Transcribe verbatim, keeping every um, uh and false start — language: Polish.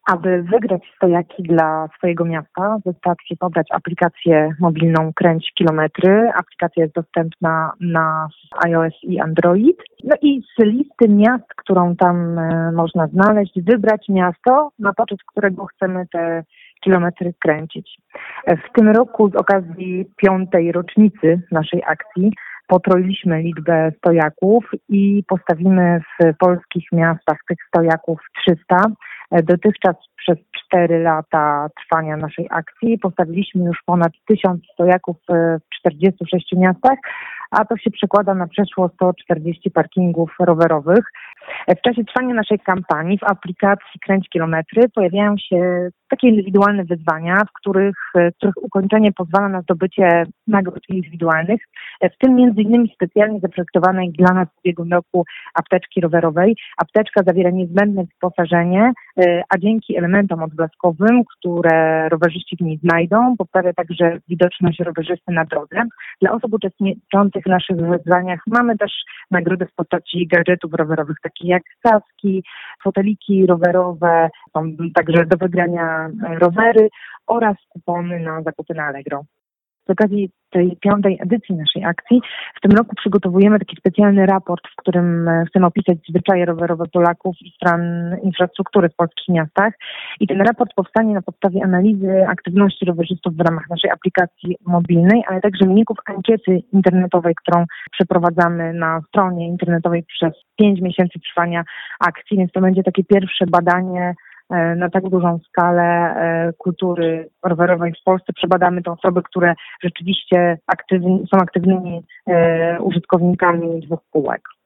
Aby wygrać stojaki dla swojego miasta, wystarczy pobrać aplikację mobilną Kręć Kilometry. Aplikacja jest dostępna na iOS i Android. No i z listy miast, którą tam e, można znaleźć, wybrać miasto, na poczet którego chcemy te kilometry kręcić. W tym roku z okazji piątej rocznicy naszej akcji potroiliśmy liczbę stojaków i postawimy w polskich miastach tych stojaków trzysta. Dotychczas przez cztery lata trwania naszej akcji postawiliśmy już ponad tysiąc stojaków w czterdziestu sześciu miastach, a to się przekłada na przeszło sto czterdzieści parkingów rowerowych. W czasie trwania naszej kampanii w aplikacji Kręć Kilometry pojawiają się takie indywidualne wyzwania, w których, w których ukończenie pozwala na zdobycie nagród indywidualnych, w tym między innymi specjalnie zaprojektowanej dla nas w ubiegłym roku apteczki rowerowej. Apteczka zawiera niezbędne wyposażenie, a dzięki elementom odblaskowym, które rowerzyści w niej znajdą, poprawia także widoczność rowerzysty na drodze. Dla osób uczestniczących w naszych wyzwaniach mamy też nagrody w postaci gadżetów rowerowych, takich jak kaski, foteliki rowerowe, są także do wygrania rowery oraz kupony na zakupy na Allegro. Z okazji tej piątej edycji naszej akcji w tym roku przygotowujemy taki specjalny raport, w którym chcemy opisać zwyczaje rowerowe Polaków i stan infrastruktury w polskich miastach. I ten raport powstanie na podstawie analizy aktywności rowerzystów w ramach naszej aplikacji mobilnej, ale także wyników ankiety internetowej, którą przeprowadzamy na stronie internetowej przez pięć miesięcy trwania akcji, więc to będzie takie pierwsze badanie na tak dużą skalę kultury rowerowej w Polsce. Przebadamy te osoby, które rzeczywiście aktywni, są aktywnymi użytkownikami dwóch kółek.